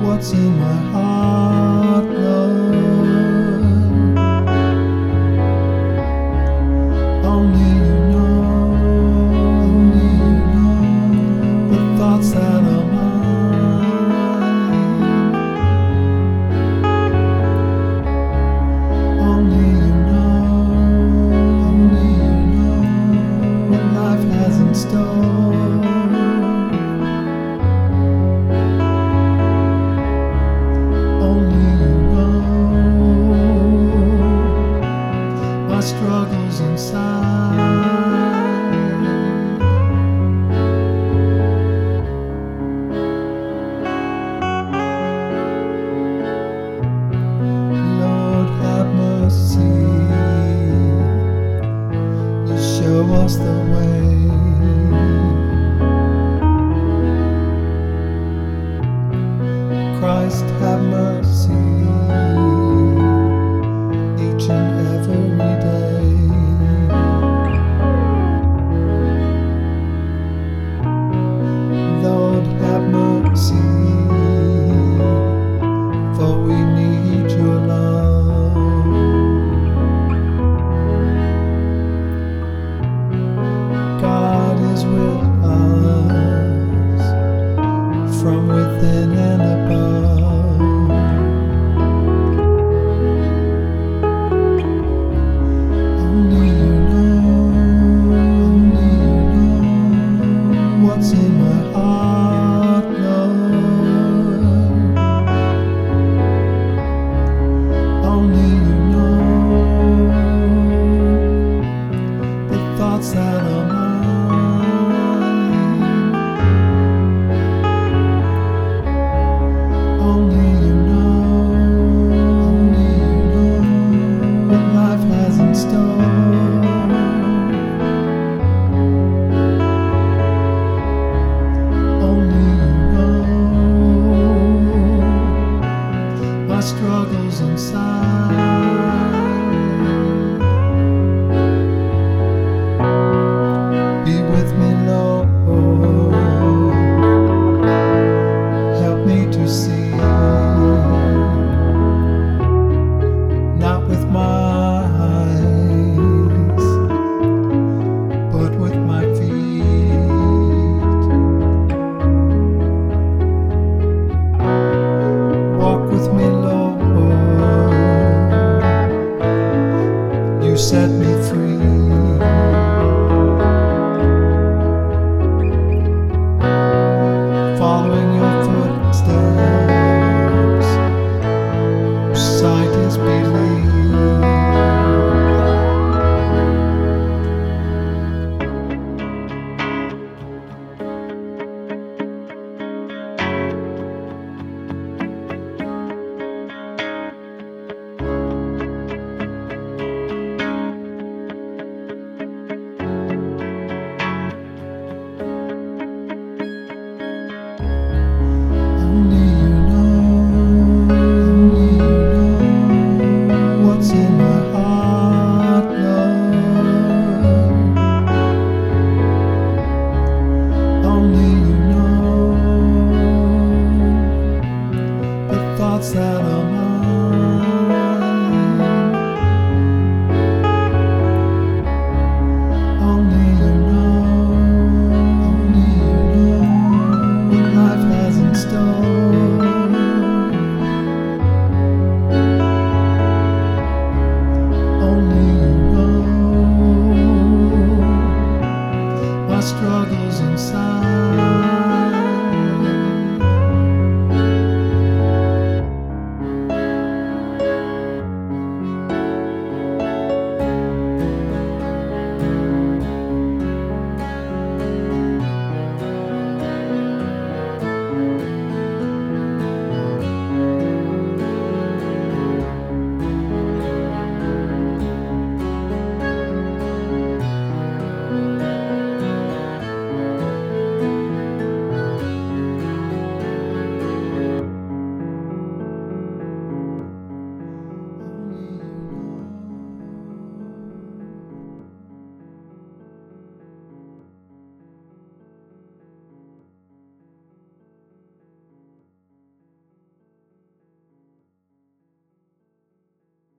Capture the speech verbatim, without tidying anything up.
what's in my heart, Lord. Only you know, only you know the thoughts that are mine. Only you know, only you know what life has in store. Struggles inside. Lord, have mercy. You show us the way. Christ, have mercy. Each and every day. Lord, have mercy, for we need your love. God is with us from within and above. Only you know, only you know what's in my heart, Lord. Only you know the thoughts that are mine. Only you know, only you know what life has in store. Struggles inside. Be with me, Lord. Help me to see, not with my eyes, but with my feet. Walk with me, Lord. You set me free. Following your footsteps, sight is belief. That